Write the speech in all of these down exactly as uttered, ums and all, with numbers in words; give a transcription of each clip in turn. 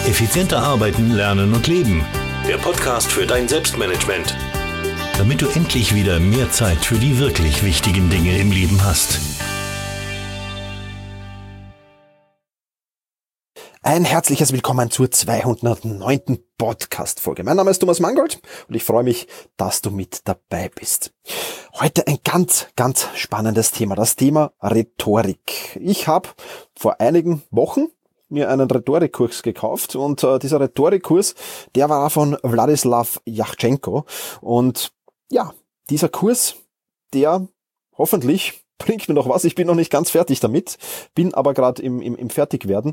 Effizienter arbeiten, lernen und leben. Der Podcast für dein Selbstmanagement. Damit du endlich wieder mehr Zeit für die wirklich wichtigen Dinge im Leben hast. Ein herzliches Willkommen zur zweihundertneunten Podcast-Folge. Mein Name ist Thomas Mangold und ich freue mich, dass du mit dabei bist. Heute ein ganz, ganz spannendes Thema, das Thema Rhetorik. Ich habe vor einigen Wochen mir einen Rhetorikkurs gekauft und äh, dieser Rhetorikkurs, der war von Wladislaw Yachchenko und ja, dieser Kurs, der hoffentlich bringt mir noch was. Ich bin noch nicht ganz fertig damit, bin aber gerade im, im, im Fertigwerden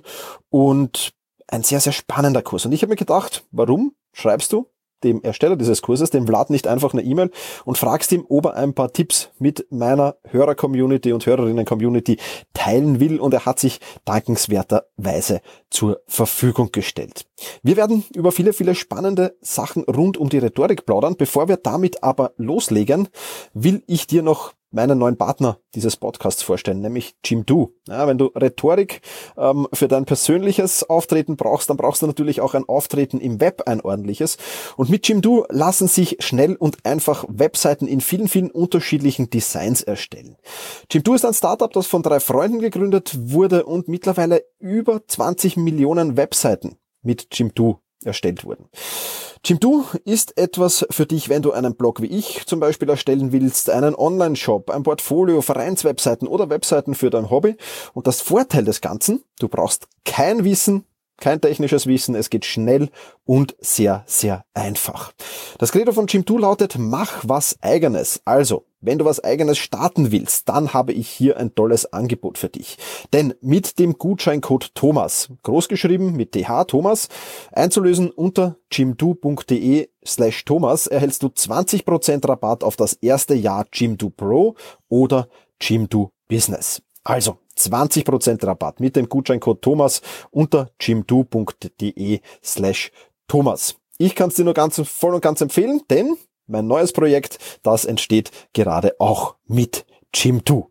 und ein sehr, sehr spannender Kurs. Und ich habe mir gedacht, warum schreibst du dem Ersteller dieses Kurses, dem Vlad, nicht einfach eine E-Mail und fragst ihm, ob er ein paar Tipps mit meiner Hörer-Community und Hörerinnen-Community teilen will, und er hat sich dankenswerterweise zur Verfügung gestellt. Wir werden über viele, viele spannende Sachen rund um die Rhetorik plaudern. Bevor wir damit aber loslegen, will ich dir noch meinen neuen Partner dieses Podcasts vorstellen, nämlich Jimdo. Ja, wenn du Rhetorik ähm, für dein persönliches Auftreten brauchst, dann brauchst du natürlich auch ein Auftreten im Web, ein ordentliches. Und mit Jimdo lassen sich schnell und einfach Webseiten in vielen, vielen unterschiedlichen Designs erstellen. Jimdo ist ein Startup, das von drei Freunden gegründet wurde und mittlerweile über zwanzig Millionen Webseiten mit Jimdo erstellt wurden. Jimdo ist etwas für dich, wenn du einen Blog wie ich zum Beispiel erstellen willst, einen Online-Shop, ein Portfolio, Vereinswebseiten oder Webseiten für dein Hobby. Und das Vorteil des Ganzen, du brauchst kein Wissen, kein technisches Wissen, es geht schnell und sehr, sehr einfach. Das Credo von Jimdo lautet, mach was Eigenes. Also, wenn du was Eigenes starten willst, dann habe ich hier ein tolles Angebot für dich. Denn mit dem Gutscheincode Thomas, großgeschrieben mit T H Thomas, einzulösen unter jimdo.de slash Thomas, erhältst du zwanzig Prozent Rabatt auf das erste Jahr Jimdo Pro oder Jimdo Business. Also zwanzig Prozent Rabatt mit dem Gutscheincode Thomas unter jimdo.de slash Thomas. Ich kann es dir nur ganz voll und ganz empfehlen, denn mein neues Projekt, das entsteht gerade auch mit Jimdo.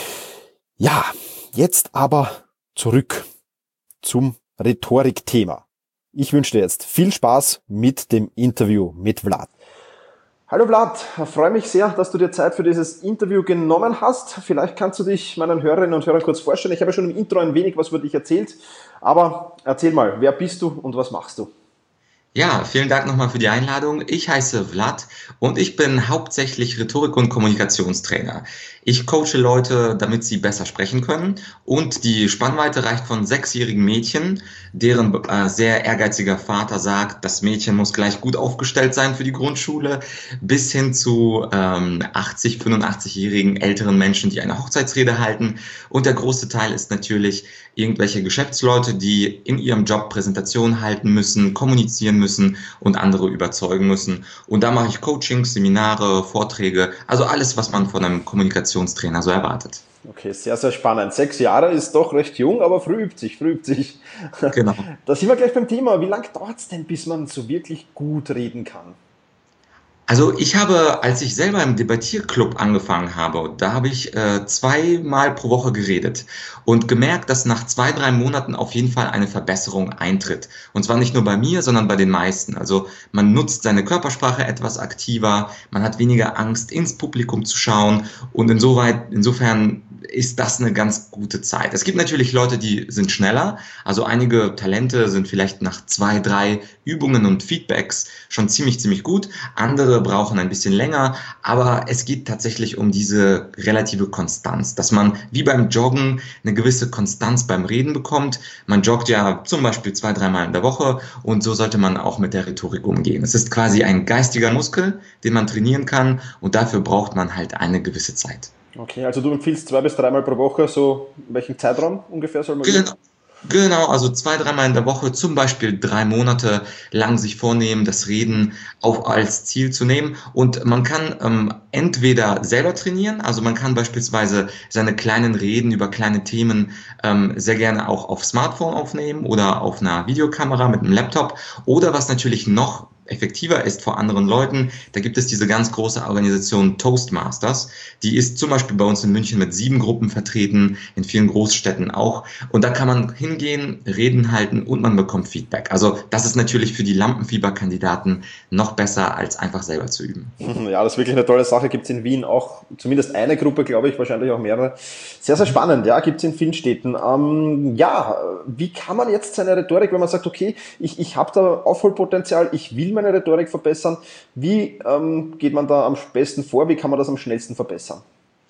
Ja, jetzt aber zurück zum Rhetorikthema. Ich wünsche dir jetzt viel Spaß mit dem Interview mit Vlad. Hallo Vlad, ich freue mich sehr, dass du dir Zeit für dieses Interview genommen hast. Vielleicht kannst du dich meinen Hörerinnen und Hörern kurz vorstellen. Ich habe ja schon im Intro ein wenig was über dich erzählt, aber erzähl mal, wer bist du und was machst du? Ja, vielen Dank nochmal für die Einladung. Ich heiße Vlad und ich bin hauptsächlich Rhetorik- und Kommunikationstrainer. Ich coache Leute, damit sie besser sprechen können, und die Spannweite reicht von sechsjährigen Mädchen, deren äh, sehr ehrgeiziger Vater sagt, das Mädchen muss gleich gut aufgestellt sein für die Grundschule, bis hin zu ähm, achtzig-, fünfundachtzigjährigen älteren Menschen, die eine Hochzeitsrede halten. Und der große Teil ist natürlich irgendwelche Geschäftsleute, die in ihrem Job Präsentationen halten müssen, kommunizieren müssen und andere überzeugen müssen. Und da mache ich Coachings, Seminare, Vorträge, also alles, was man von einem Kommunikationstrainer so erwartet. Okay, sehr, sehr spannend. Sechs Jahre ist doch recht jung, aber früh übt sich, früh übt sich. Genau. Da sind wir gleich beim Thema. Wie lange dauert es denn, bis man so wirklich gut reden kann? Also ich habe, als ich selber im Debattierclub angefangen habe, da habe ich äh, zweimal pro Woche geredet und gemerkt, dass nach zwei, drei Monaten auf jeden Fall eine Verbesserung eintritt. Und zwar nicht nur bei mir, sondern bei den meisten. Also man nutzt seine Körpersprache etwas aktiver, man hat weniger Angst, ins Publikum zu schauen, und insoweit, insofern ist das eine ganz gute Zeit. Es gibt natürlich Leute, die sind schneller. Also einige Talente sind vielleicht nach zwei, drei Übungen und Feedbacks schon ziemlich, ziemlich gut. Andere brauchen ein bisschen länger. Aber es geht tatsächlich um diese relative Konstanz, dass man wie beim Joggen eine gewisse Konstanz beim Reden bekommt. Man joggt ja zum Beispiel zwei, dreimal in der Woche, und so sollte man auch mit der Rhetorik umgehen. Es ist quasi ein geistiger Muskel, den man trainieren kann, und dafür braucht man halt eine gewisse Zeit. Okay, also du empfiehlst zwei bis dreimal pro Woche, so in welchem Zeitraum ungefähr soll man Genau. gehen? Genau, also zwei, dreimal in der Woche, zum Beispiel drei Monate lang sich vornehmen, das Reden auch als Ziel zu nehmen. Und man kann ähm, entweder selber trainieren, also man kann beispielsweise seine kleinen Reden über kleine Themen ähm, sehr gerne auch auf Smartphone aufnehmen oder auf einer Videokamera mit einem Laptop. Oder was natürlich noch effektiver ist vor anderen Leuten, da gibt es diese ganz große Organisation Toastmasters. Die ist zum Beispiel bei uns in München mit sieben Gruppen vertreten, in vielen Großstädten auch. Und da kann man hingehen, Reden halten und man bekommt Feedback. Also das ist natürlich für die Lampenfieberkandidaten noch besser, als einfach selber zu üben. Ja, das ist wirklich eine tolle Sache. Gibt es in Wien auch zumindest eine Gruppe, glaube ich, wahrscheinlich auch mehrere. Sehr, sehr spannend, ja, gibt es in vielen Städten. Ähm, ja, wie kann man jetzt seine Rhetorik, wenn man sagt, okay, ich, ich habe da Aufholpotenzial, ich will meine Rhetorik verbessern, wie ähm, geht man da am besten vor, wie kann man das am schnellsten verbessern?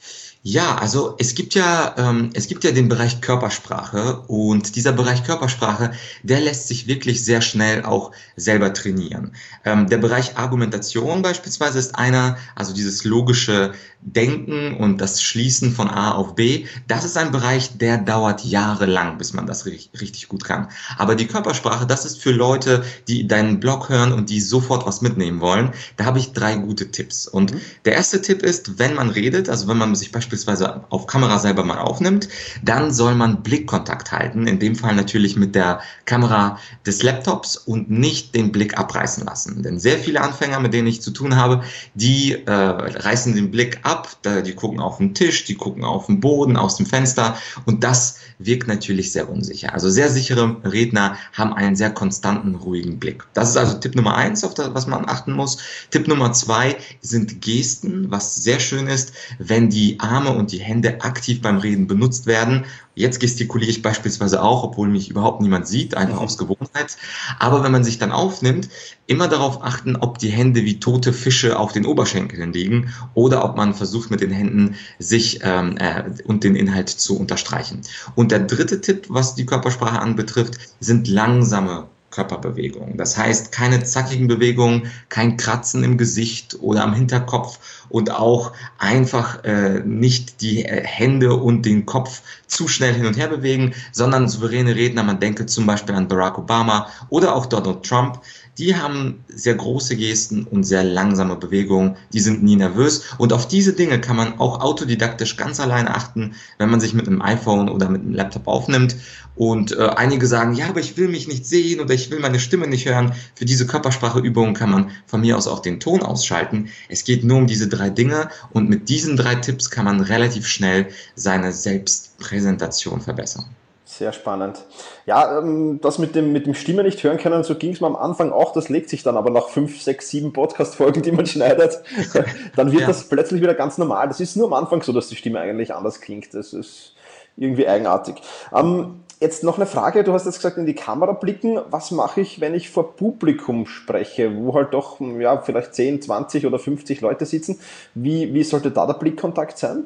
Ja, also es gibt ja, ähm, es gibt ja den Bereich Körpersprache und dieser Bereich Körpersprache, der lässt sich wirklich sehr schnell auch selber trainieren. Ähm, der Bereich Argumentation beispielsweise ist einer, also dieses logische Denken und das Schließen von A auf B, das ist ein Bereich, der dauert jahrelang, bis man das richtig, richtig gut kann. Aber die Körpersprache, das ist für Leute, die deinen Blog hören und die sofort was mitnehmen wollen. Da habe ich drei gute Tipps. Und mhm. der erste Tipp ist, wenn man redet, also wenn man sich beispielsweise beispielsweise auf Kamera selber mal aufnimmt, dann soll man Blickkontakt halten, in dem Fall natürlich mit der Kamera des Laptops und nicht den Blick abreißen lassen. Denn sehr viele Anfänger, mit denen ich zu tun habe, die äh, reißen den Blick ab, die gucken auf den Tisch, die gucken auf den Boden, aus dem Fenster und das wirkt natürlich sehr unsicher. Also sehr sichere Redner haben einen sehr konstanten, ruhigen Blick. Das ist also Tipp Nummer eins, auf das, was man achten muss. Tipp Nummer zwei sind Gesten, was sehr schön ist, wenn die Arme und die Hände aktiv beim Reden benutzt werden. Jetzt gestikuliere ich beispielsweise auch, obwohl mich überhaupt niemand sieht, einfach aus Gewohnheit. Aber wenn man sich dann aufnimmt, immer darauf achten, ob die Hände wie tote Fische auf den Oberschenkeln liegen oder ob man versucht, mit den Händen sich ähm, äh, und den Inhalt zu unterstreichen. Und der dritte Tipp, was die Körpersprache anbetrifft, sind langsame Körperbewegungen. Das heißt, keine zackigen Bewegungen, kein Kratzen im Gesicht oder am Hinterkopf und auch einfach äh, nicht die äh, Hände und den Kopf zu schnell hin und her bewegen, sondern souveräne Redner, man denke zum Beispiel an Barack Obama oder auch Donald Trump, die haben sehr große Gesten und sehr langsame Bewegungen, die sind nie nervös und auf diese Dinge kann man auch autodidaktisch ganz alleine achten, wenn man sich mit einem iPhone oder mit einem Laptop aufnimmt und äh, einige sagen, ja, aber ich will mich nicht sehen oder ich will meine Stimme nicht hören. Für diese Körperspracheübungen kann man von mir aus auch den Ton ausschalten. Es geht nur um diese drei Dinge und mit diesen drei Tipps kann man relativ schnell seine Selbstpräsentation verbessern. Sehr spannend. Ja, das mit dem, mit dem Stimme nicht hören können, so ging es mir am Anfang auch, das legt sich dann aber nach fünf, sechs, sieben Podcast-Folgen, die man schneidet, dann wird ja. das plötzlich wieder ganz normal. Das ist nur am Anfang so, dass die Stimme eigentlich anders klingt. Das ist irgendwie eigenartig. Ähm, jetzt noch eine Frage, du hast jetzt gesagt, in die Kamera blicken. Was mache ich, wenn ich vor Publikum spreche, wo halt doch ja, vielleicht zehn, zwanzig oder fünfzig Leute sitzen? Wie, wie sollte da der Blickkontakt sein?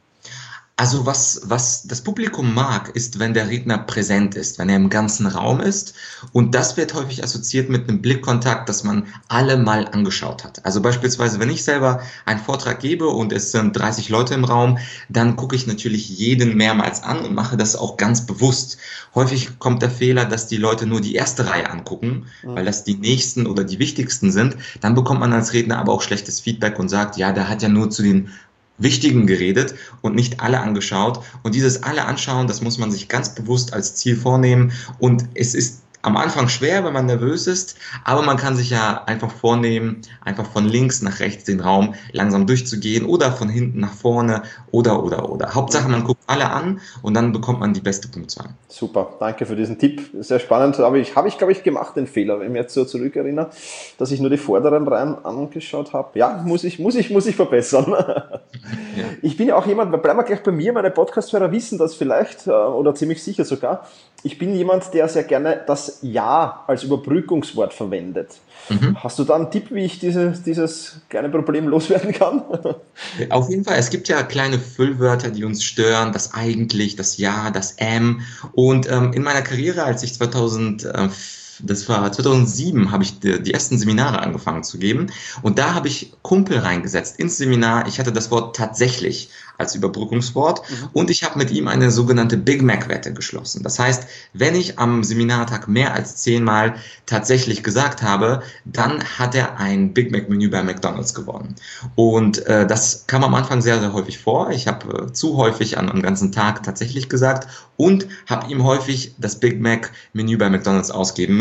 Also was, was das Publikum mag, ist, wenn der Redner präsent ist, wenn er im ganzen Raum ist. Und das wird häufig assoziiert mit einem Blickkontakt, dass man alle mal angeschaut hat. Also beispielsweise, wenn ich selber einen Vortrag gebe und es sind dreißig Leute im Raum, dann gucke ich natürlich jeden mehrmals an und mache das auch ganz bewusst. Häufig kommt der Fehler, dass die Leute nur die erste Reihe angucken, mhm. weil das die nächsten oder die wichtigsten sind. Dann bekommt man als Redner aber auch schlechtes Feedback und sagt, ja, der hat ja nur zu den Wichtigen geredet und nicht alle angeschaut. Und dieses alle anschauen, das muss man sich ganz bewusst als Ziel vornehmen. Und es ist am Anfang schwer, wenn man nervös ist, aber man kann sich ja einfach vornehmen, einfach von links nach rechts den Raum langsam durchzugehen oder von hinten nach vorne oder, oder, oder. Hauptsache, man guckt alle an und dann bekommt man die beste Punktzahl. Super, danke für diesen Tipp. Sehr spannend. Aber ich habe ich, glaube ich, gemacht den Fehler, wenn ich mich jetzt so zurückerinnere, dass ich nur die vorderen Reihen angeschaut habe. Ja, muss ich, muss ich, muss ich verbessern. Ja. Ich bin ja auch jemand, bleiben wir gleich bei mir, meine Podcast-Hörer wissen das vielleicht oder ziemlich sicher sogar. Ich bin jemand, der sehr gerne das Ja als Überbrückungswort verwendet. Mhm. Hast du da einen Tipp, wie ich dieses, dieses kleine Problem loswerden kann? Auf jeden Fall. Es gibt ja kleine Füllwörter, die uns stören. Das eigentlich, das Ja, das Ähm. Und ähm, in meiner Karriere, als ich zweitausend Das war zweitausendsieben, habe ich die, die ersten Seminare angefangen zu geben und da habe ich Kumpel reingesetzt ins Seminar. Ich hatte das Wort tatsächlich als Überbrückungswort mhm. und ich habe mit ihm eine sogenannte Big Mac-Wette geschlossen. Das heißt, wenn ich am Seminartag mehr als zehnmal tatsächlich gesagt habe, dann hat er ein Big Mac-Menü bei McDonald's gewonnen. Und äh, das kam am Anfang sehr, sehr häufig vor. Ich habe äh, zu häufig an einem ganzen Tag tatsächlich gesagt und habe ihm häufig das Big Mac-Menü bei McDonald's ausgeben müssen.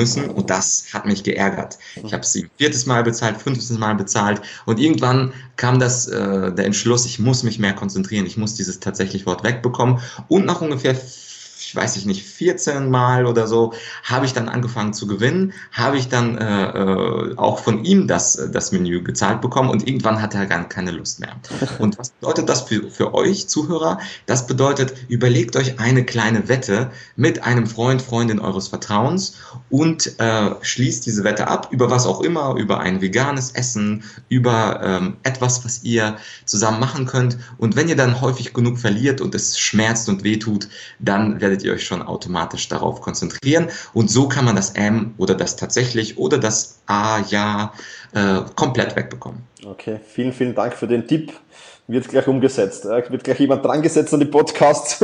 müssen und das hat mich geärgert. Ich habe sie viertes Mal bezahlt, fünftes Mal bezahlt und irgendwann kam das, äh, der Entschluss, ich muss mich mehr konzentrieren, ich muss dieses tatsächlich Wort wegbekommen und nach ungefähr ich weiß ich nicht, vierzehn Mal oder so, habe ich dann angefangen zu gewinnen, habe ich dann äh, äh, auch von ihm das, das Menü gezahlt bekommen und irgendwann hat er gar keine Lust mehr. Und was bedeutet das für, für euch Zuhörer? Das bedeutet, überlegt euch eine kleine Wette mit einem Freund, Freundin eures Vertrauens und äh, schließt diese Wette ab, über was auch immer, über ein veganes Essen, über ähm, etwas, was ihr zusammen machen könnt. Und wenn ihr dann häufig genug verliert und es schmerzt und wehtut, dann werdet ihr euch schon automatisch darauf konzentrieren und so kann man das M oder das tatsächlich oder das A, ja, äh, komplett wegbekommen. Okay, vielen, vielen Dank für den Tipp. Wird gleich umgesetzt. Äh, wird gleich jemand dran gesetzt an die Podcasts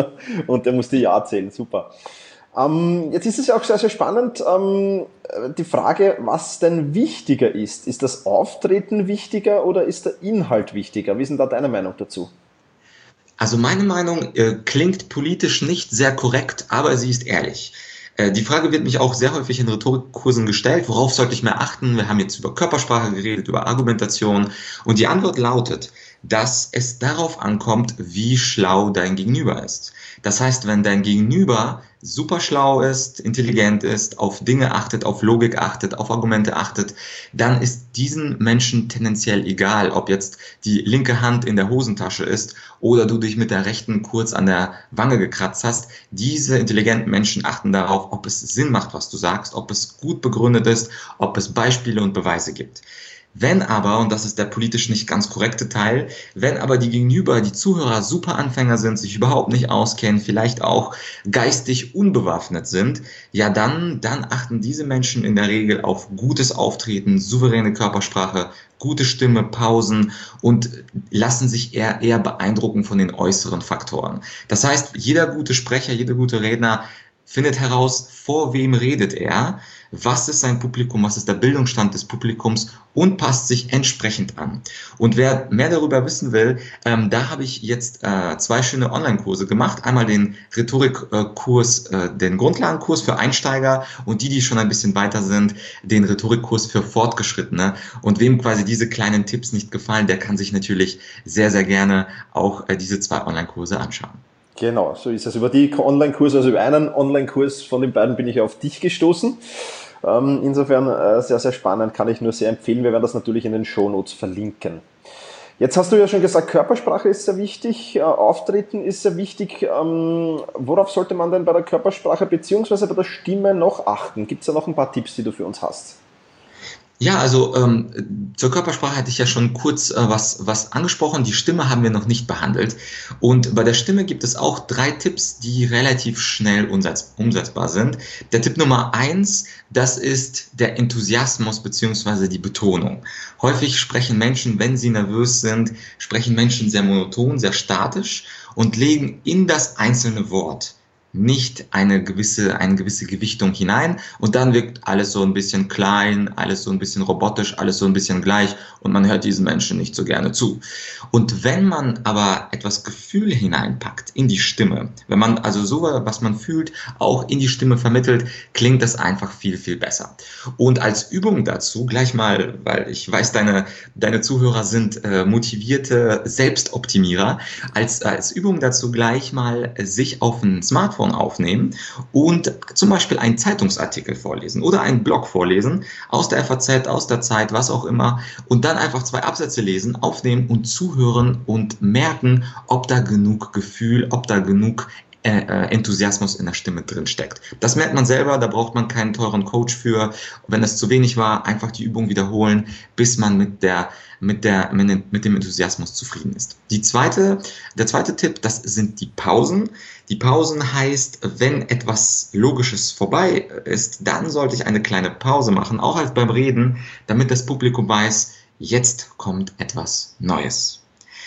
und der muss die Ja zählen. Super. Ähm, jetzt ist es ja auch sehr, sehr spannend, ähm, die Frage, was denn wichtiger ist. Ist das Auftreten wichtiger oder ist der Inhalt wichtiger? Wie ist denn da deine Meinung dazu? Also meine Meinung äh, klingt politisch nicht sehr korrekt, aber sie ist ehrlich. Äh, die Frage wird mich auch sehr häufig in Rhetorikkursen gestellt, worauf sollte ich mehr achten? Wir haben jetzt über Körpersprache geredet, über Argumentation und die Antwort lautet, dass es darauf ankommt, wie schlau dein Gegenüber ist. Das heißt, wenn dein Gegenüber super schlau ist, intelligent ist, auf Dinge achtet, auf Logik achtet, auf Argumente achtet, dann ist diesen Menschen tendenziell egal, ob jetzt die linke Hand in der Hosentasche ist oder du dich mit der rechten kurz an der Wange gekratzt hast. Diese intelligenten Menschen achten darauf, ob es Sinn macht, was du sagst, ob es gut begründet ist, ob es Beispiele und Beweise gibt. Wenn aber, und das ist der politisch nicht ganz korrekte Teil, wenn aber die Gegenüber, die Zuhörer super Anfänger sind, sich überhaupt nicht auskennen, vielleicht auch geistig unbewaffnet sind, ja dann, dann achten diese Menschen in der Regel auf gutes Auftreten, souveräne Körpersprache, gute Stimme, Pausen und lassen sich eher, eher beeindrucken von den äußeren Faktoren. Das heißt, jeder gute Sprecher, jeder gute Redner findet heraus, vor wem redet er, was ist sein Publikum, was ist der Bildungsstand des Publikums und passt sich entsprechend an. Und wer mehr darüber wissen will, ähm, da habe ich jetzt äh, zwei schöne Online-Kurse gemacht. Einmal den Rhetorikkurs, äh, den Grundlagenkurs für Einsteiger und die, die schon ein bisschen weiter sind, den Rhetorikkurs für Fortgeschrittene. Und wem quasi diese kleinen Tipps nicht gefallen, der kann sich natürlich sehr, sehr gerne auch äh, diese zwei Online-Kurse anschauen. Genau, so ist es. Über die Online-Kurse, also über einen Online-Kurs von den beiden bin ich auf dich gestoßen. Ähm, insofern äh, sehr, sehr spannend, kann ich nur sehr empfehlen. Wir werden das natürlich in den Shownotes verlinken. Jetzt hast du ja schon gesagt, Körpersprache ist sehr wichtig, äh, Auftreten ist sehr wichtig. Ähm, worauf sollte man denn bei der Körpersprache beziehungsweise bei der Stimme noch achten? Gibt es da noch ein paar Tipps, die du für uns hast? Ja, also ähm, zur Körpersprache hatte ich ja schon kurz äh, was, was angesprochen. Die Stimme haben wir noch nicht behandelt. Und bei der Stimme gibt es auch drei Tipps, die relativ schnell umsetz, umsetzbar sind. Der Tipp Nummer eins, das ist der Enthusiasmus beziehungsweise die Betonung. Häufig sprechen Menschen, wenn sie nervös sind, sprechen Menschen sehr monoton, sehr statisch und legen in das einzelne Wort nicht eine gewisse, eine gewisse Gewichtung hinein und dann wirkt alles so ein bisschen klein, alles so ein bisschen robotisch, alles so ein bisschen gleich und man hört diesen Menschen nicht so gerne zu. Und wenn man aber etwas Gefühl hineinpackt in die Stimme, wenn man also so, was man fühlt, auch in die Stimme vermittelt, klingt das einfach viel, viel besser. Und als Übung dazu, gleich mal, weil ich weiß, deine, deine Zuhörer sind äh, motivierte Selbstoptimierer, als, als Übung dazu gleich mal sich auf ein Smartphone aufnehmen und zum Beispiel einen Zeitungsartikel vorlesen oder einen Blog vorlesen, aus der F A Z, aus der Zeit, was auch immer, und dann einfach zwei Absätze lesen, aufnehmen und zuhören und merken, ob da genug Gefühl, ob da genug äh, Enthusiasmus in der Stimme drin steckt. Das merkt man selber, da braucht man keinen teuren Coach für. Wenn es zu wenig war, einfach die Übung wiederholen, bis man mit der mit der mit dem Enthusiasmus zufrieden ist. Die zweite, der zweite Tipp, das sind die Pausen. Die Pausen heißt, wenn etwas Logisches vorbei ist, dann sollte ich eine kleine Pause machen, auch als beim Reden, damit das Publikum weiß, jetzt kommt etwas Neues.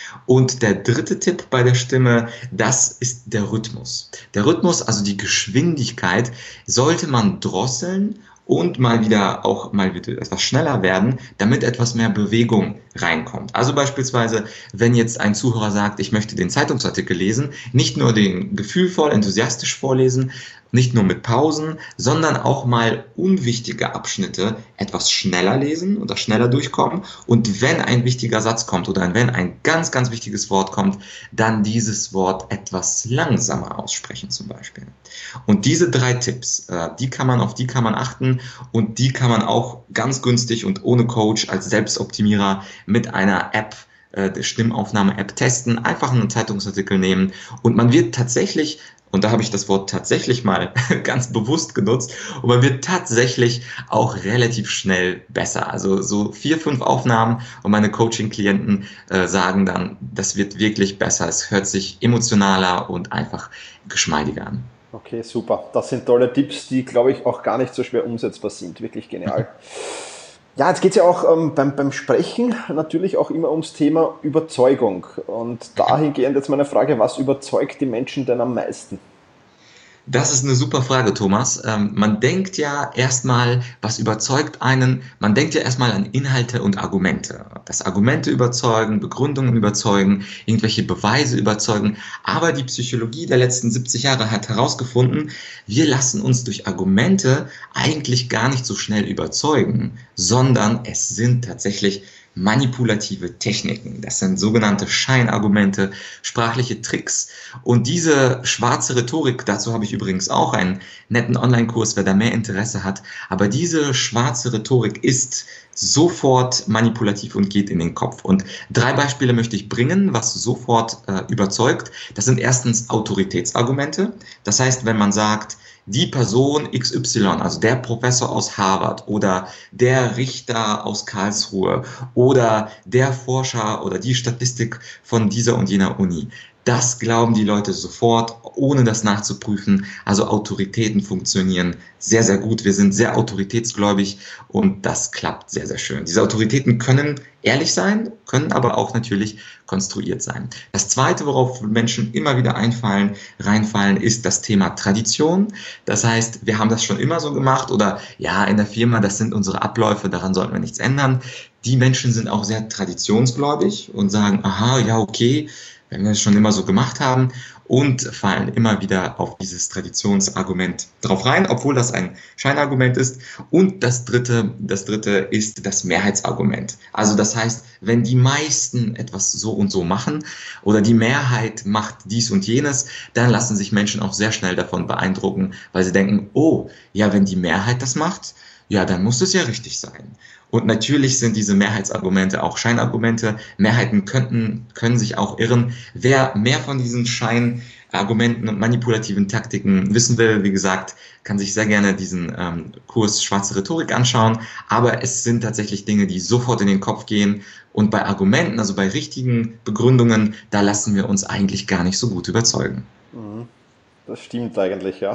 Und der dritte Tipp bei der Stimme, das ist der Rhythmus. Der Rhythmus, also die Geschwindigkeit, sollte man drosseln und mal wieder auch mal wieder etwas schneller werden, damit etwas mehr Bewegung reinkommt. Also beispielsweise, wenn jetzt ein Zuhörer sagt, ich möchte den Zeitungsartikel lesen, nicht nur den gefühlvoll, enthusiastisch vorlesen, nicht nur mit Pausen, sondern auch mal unwichtige Abschnitte etwas schneller lesen oder schneller durchkommen. Und wenn ein wichtiger Satz kommt oder wenn ein ganz, ganz wichtiges Wort kommt, dann dieses Wort etwas langsamer aussprechen zum Beispiel. Und diese drei Tipps, die kann man, auf die kann man achten und die kann man auch ganz günstig und ohne Coach als Selbstoptimierer mit einer App, der Stimmaufnahme-App testen, einfach einen Zeitungsartikel nehmen und man wird tatsächlich, und da habe ich das Wort tatsächlich mal ganz bewusst genutzt, und man wird tatsächlich auch relativ schnell besser. Also so vier, fünf Aufnahmen und meine Coaching-Klienten äh, sagen dann, das wird wirklich besser. Es hört sich emotionaler und einfach geschmeidiger an. Okay, super. Das sind tolle Tipps, die, glaube ich, auch gar nicht so schwer umsetzbar sind. Wirklich genial. Ja, jetzt geht es ja auch ähm, beim, beim Sprechen natürlich auch immer ums Thema Überzeugung. Und dahingehend jetzt meine Frage, was überzeugt die Menschen denn am meisten? Das ist eine super Frage, Thomas. Ähm, man denkt ja erstmal, was überzeugt einen? Man denkt ja erstmal an Inhalte und Argumente. Dass Argumente überzeugen, Begründungen überzeugen, irgendwelche Beweise überzeugen. Aber die Psychologie der letzten siebzig Jahre hat herausgefunden, wir lassen uns durch Argumente eigentlich gar nicht so schnell überzeugen, sondern es sind tatsächlich manipulative Techniken. Das sind sogenannte Scheinargumente, sprachliche Tricks. Und diese schwarze Rhetorik, dazu habe ich übrigens auch einen netten Online-Kurs, wer da mehr Interesse hat. Aber diese schwarze Rhetorik ist sofort manipulativ und geht in den Kopf. Und drei Beispiele möchte ich bringen, was sofort äh, überzeugt. Das sind erstens Autoritätsargumente. Das heißt, wenn man sagt, die Person X Y, also der Professor aus Harvard oder der Richter aus Karlsruhe oder der Forscher oder die Statistik von dieser und jener Uni. Das glauben die Leute sofort, ohne das nachzuprüfen. Also Autoritäten funktionieren sehr, sehr gut. Wir sind sehr autoritätsgläubig und das klappt sehr, sehr schön. Diese Autoritäten können ehrlich sein, können aber auch natürlich konstruiert sein. Das Zweite, worauf Menschen immer wieder einfallen, reinfallen, ist das Thema Tradition. Das heißt, wir haben das schon immer so gemacht oder ja, in der Firma, das sind unsere Abläufe, daran sollten wir nichts ändern. Die Menschen sind auch sehr traditionsgläubig und sagen, aha, ja, okay, wenn wir es schon immer so gemacht haben und fallen immer wieder auf dieses Traditionsargument drauf rein, obwohl das ein Scheinargument ist. Und das dritte, das dritte ist das Mehrheitsargument. Also das heißt, wenn die meisten etwas so und so machen oder die Mehrheit macht dies und jenes, dann lassen sich Menschen auch sehr schnell davon beeindrucken, weil sie denken, oh, ja, wenn die Mehrheit das macht, ja, dann muss es ja richtig sein. Und natürlich sind diese Mehrheitsargumente auch Scheinargumente. Mehrheiten könnten, können sich auch irren. Wer mehr von diesen Scheinargumenten und manipulativen Taktiken wissen will, wie gesagt, kann sich sehr gerne diesen ähm, Kurs Schwarze Rhetorik anschauen. Aber es sind tatsächlich Dinge, die sofort in den Kopf gehen. Und bei Argumenten, also bei richtigen Begründungen, da lassen wir uns eigentlich gar nicht so gut überzeugen. Mhm. Das stimmt eigentlich, ja.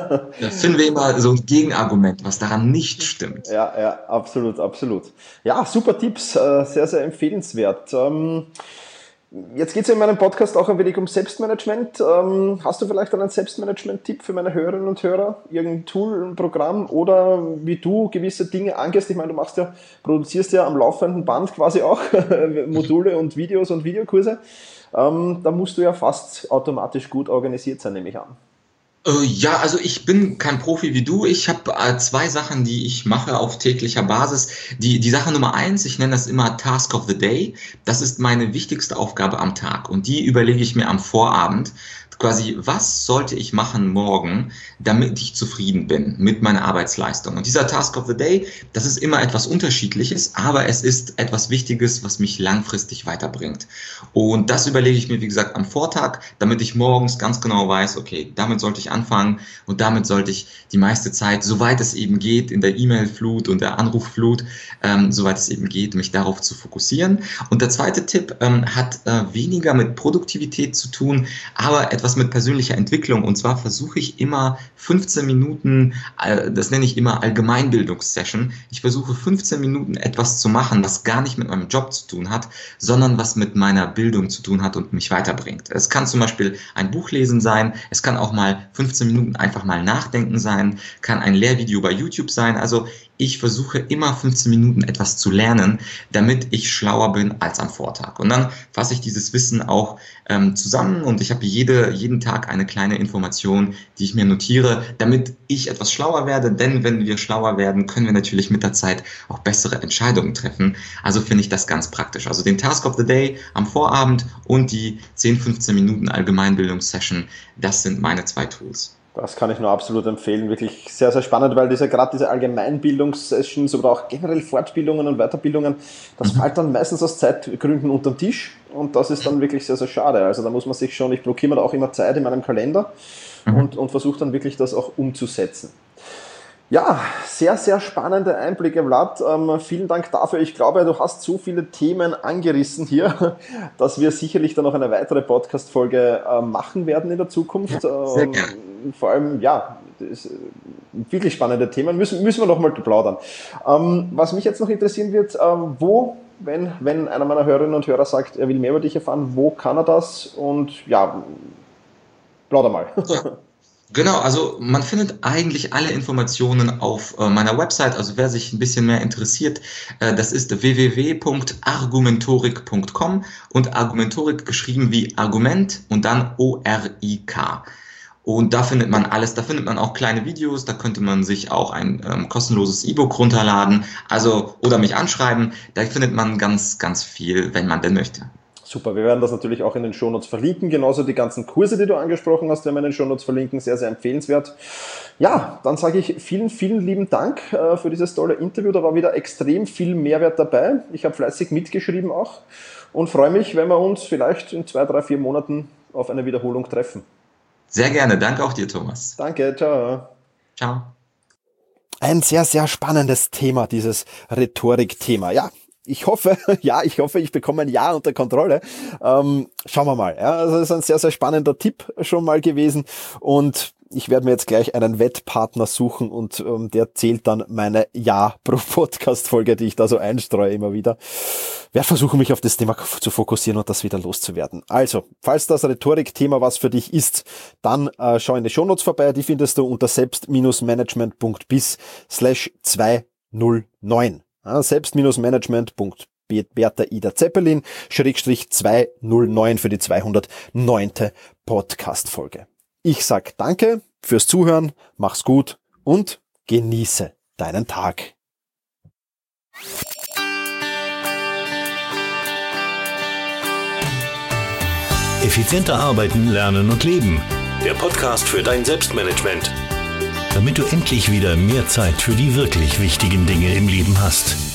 Da finden wir immer so ein Gegenargument, was daran nicht stimmt. Ja, ja, absolut, absolut. Ja, super Tipps, sehr, sehr empfehlenswert. Jetzt geht es ja in meinem Podcast auch ein wenig um Selbstmanagement. Hast du vielleicht einen Selbstmanagement-Tipp für meine Hörerinnen und Hörer? Irgendein Tool, ein Programm oder wie du gewisse Dinge angehst? Ich meine, du machst ja, produzierst ja am laufenden Band quasi auch Module und Videos und Videokurse. Ähm, da musst du ja fast automatisch gut organisiert sein, nehme ich an. Äh, ja, also ich bin kein Profi wie du. Ich habe äh, zwei Sachen, die ich mache auf täglicher Basis. Die, die Sache Nummer eins, ich nenne das immer Task of the Day. Das ist meine wichtigste Aufgabe am Tag. Und die überlege ich mir am Vorabend. Quasi, was sollte ich machen morgen, damit ich zufrieden bin mit meiner Arbeitsleistung? Und dieser Task of the Day, das ist immer etwas Unterschiedliches, aber es ist etwas Wichtiges, was mich langfristig weiterbringt. Und das überlege ich mir, wie gesagt, am Vortag, damit ich morgens ganz genau weiß, okay, damit sollte ich anfangen und damit sollte ich die meiste Zeit, soweit es eben geht, in der E-Mail-Flut und der Anrufflut, ähm, soweit es eben geht, mich darauf zu fokussieren. Und der zweite Tipp ähm, hat äh, weniger mit Produktivität zu tun, aber etwas mit persönlicher Entwicklung. Und zwar versuche ich immer fünfzehn Minuten, das nenne ich immer Allgemeinbildungssession. Ich versuche fünfzehn Minuten etwas zu machen, was gar nicht mit meinem Job zu tun hat, sondern was mit meiner Bildung zu tun hat und mich weiterbringt. Es kann zum Beispiel ein Buch lesen sein, es kann auch mal fünfzehn Minuten einfach mal nachdenken sein, kann ein Lehrvideo bei YouTube sein. Also ich versuche immer fünfzehn Minuten etwas zu lernen, damit ich schlauer bin als am Vortag. Und dann fasse ich dieses Wissen auch ähm, zusammen und ich habe jede jeden Tag eine kleine Information, die ich mir notiere, damit ich etwas schlauer werde. Denn wenn wir schlauer werden, können wir natürlich mit der Zeit auch bessere Entscheidungen treffen. Also finde ich das ganz praktisch. Also den Task of the Day am Vorabend und die zehn, fünfzehn Minuten Allgemeinbildungssession, das sind meine zwei Tools. Das kann ich nur absolut empfehlen. Wirklich sehr, sehr spannend, weil diese, gerade diese Allgemeinbildungssessions oder auch generell Fortbildungen und Weiterbildungen, das fällt dann meistens aus Zeitgründen unter den Tisch und das ist dann wirklich sehr, sehr schade. Also da muss man sich schon, ich blockiere mir da auch immer Zeit in meinem Kalender mhm. und, und versuche dann wirklich das auch umzusetzen. Ja, sehr, sehr spannende Einblicke, Vlad. Ähm, vielen Dank dafür. Ich glaube, du hast so viele Themen angerissen hier, dass wir sicherlich dann noch eine weitere Podcast-Folge äh, machen werden in der Zukunft. Ja, sehr ähm, gerne. Vor allem, ja, das ist wirklich spannende Themen. Müssen, müssen wir noch mal plaudern. Ähm, was mich jetzt noch interessieren wird, äh, wo, wenn, wenn einer meiner Hörerinnen und Hörer sagt, er will mehr über dich erfahren, wo kann er das? Und ja, plauder mal. Ja. Genau, also man findet eigentlich alle Informationen auf äh, meiner Website, also wer sich ein bisschen mehr interessiert, äh, das ist w w w punkt argumentorik punkt com und Argumentorik geschrieben wie Argument und dann O R I K. Und da findet man alles, da findet man auch kleine Videos, da könnte man sich auch ein ähm, kostenloses E-Book runterladen, also oder mich anschreiben, da findet man ganz, ganz viel, wenn man denn möchte. Super, wir werden das natürlich auch in den Shownotes verlinken, genauso die ganzen Kurse, die du angesprochen hast, werden wir in den Shownotes verlinken, sehr, sehr empfehlenswert. Ja, dann sage ich vielen, vielen lieben Dank äh, für dieses tolle Interview, da war wieder extrem viel Mehrwert dabei, ich habe fleißig mitgeschrieben auch und freue mich, wenn wir uns vielleicht in zwei, drei, vier Monaten auf eine Wiederholung treffen. Sehr gerne, danke auch dir, Thomas. Danke, ciao. Ciao. Ein sehr, sehr spannendes Thema, dieses Rhetorik-Thema, ja. Ich hoffe, ja, ich hoffe, ich bekomme ein Ja unter Kontrolle. Ähm, schauen wir mal. Ja, also das ist ein sehr, sehr spannender Tipp schon mal gewesen. Und ich werde mir jetzt gleich einen Wettpartner suchen und ähm, der zählt dann meine Ja pro Podcast-Folge, die ich da so einstreue immer wieder. Werde versuchen, mich auf das Thema zu fokussieren und das wieder loszuwerden. Also, falls das Rhetorik-Thema was für dich ist, dann äh, schau in die Shownotes vorbei. Die findest du unter selbst-management.bis slash zweihundertneun. selbst-management punkt Bertha Ida Zeppelin Schrägstrich zweihundertneun für die zweihundertneunte Podcast-Folge. Ich sag danke fürs Zuhören, mach's gut und genieße deinen Tag. Effizienter arbeiten, lernen und leben. Der Podcast für dein Selbstmanagement. Damit du endlich wieder mehr Zeit für die wirklich wichtigen Dinge im Leben hast.